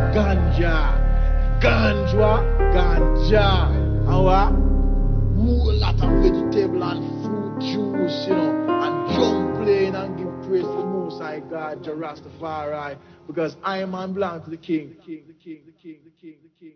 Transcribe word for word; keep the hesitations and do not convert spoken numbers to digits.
ganja, ganja, ganja, and what? Whole lot of vegetable and fruit juice, you know, and drum playing and give praise to the Most High God, Jah Rastafari, because I am man belong to the King, the King, the King, the King, the King, the King.